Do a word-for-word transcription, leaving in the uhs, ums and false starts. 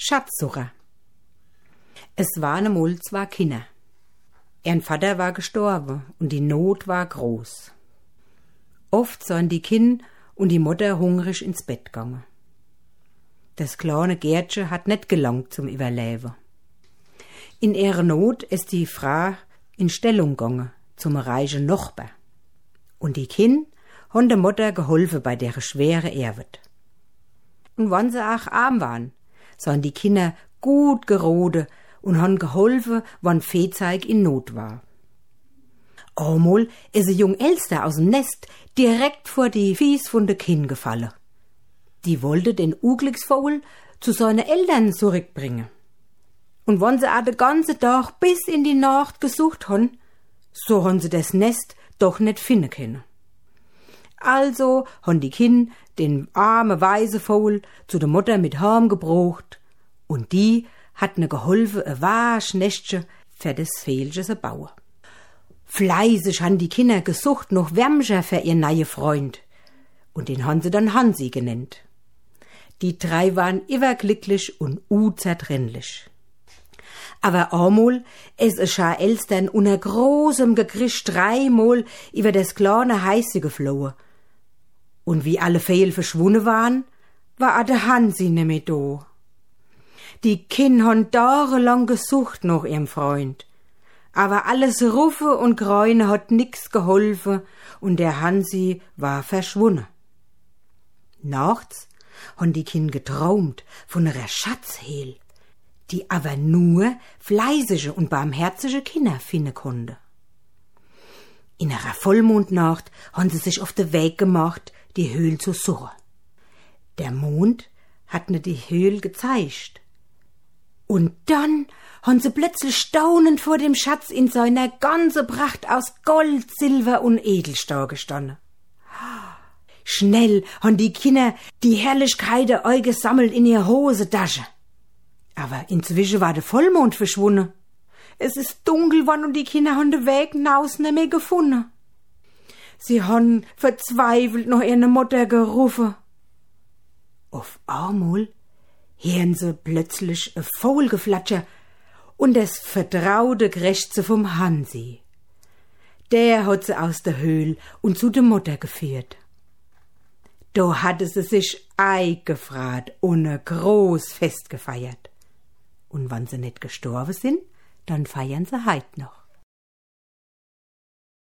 Schatzsucher. Es waren einmal zwei Kinder. Ihren Vater war gestorben und die Not war groß. Oft sahen die Kinder und die Mutter hungrig ins Bett gegangen. Das kleine Gärtchen hat nicht gelangt zum Überleben. In ihrer Not ist die Frau in Stellung gegangen zum reichen Nachbar. Und die Kinder haben der Mutter geholfen bei der schweren Arbeit. Und wenn sie auch arm waren, sahen die Kinder gut gerode und haben geholfen, wann Viehzeug in Not war. Einmal ist ein jung Elster aus dem Nest direkt vor die Fies von de Kind gefallen. Die wollte den Unglücksvogel zu seinen Eltern zurückbringen. Und wenn sie auch den ganzen Tag bis in die Nacht gesucht haben, so haben sie das Nest doch nicht finden können. Also haben die Kinder den armen weißen Vogel zu der Mutter mit heim gebracht und die hat ne geholfen, ein Waschnestchen für das Fehlchen zu bauen. Fleißig han die Kinder gesucht noch Wärmscher für ihr neue Freund und den han sie dann Hansi genannt. Die drei waren überglücklich und unzertrennlich. Aber einmal ist ein Schar Elstern unter großem Gegrisch dreimal über das kleine Heiße geflohen. Und wie alle Fehl verschwunden waren, war auch der Hansi nicht mehr da. Die Kinder haben jahrelang gesucht nach ihrem Freund. Aber alles Ruffe und Gräune hat nix geholfen und der Hansi war verschwunden. Nachts haben die Kinder geträumt von einer Schatzheel, die aber nur fleißige und barmherzige Kinder finden konnte. In einer Vollmondnacht haben sie sich auf den Weg gemacht, die Höhle zu suchen. Der Mond hat mir die Höhle gezeigt. Und dann haben sie plötzlich staunend vor dem Schatz in seiner ganzen Pracht aus Gold, Silber und Edelstahl gestanden. Schnell haben die Kinder die Herrlichkeiten eu gesammelt in ihre Hosentasche. Aber inzwischen war der Vollmond verschwunden. Es ist dunkel geworden und die Kinder haben den Weg hinaus nicht mehr gefunden. Sie haben verzweifelt nach ihrer Mutter gerufen. Auf einmal hören sie plötzlich ein Vogelgeflatscher und das vertraute Krächzen vom Hansi. Der hat sie aus der Höhle und zu der Mutter geführt. Da hatte sie sich eingefragt und ein groß Fest gefeiert. Und wenn sie nicht gestorben sind, dann feiern sie heut noch.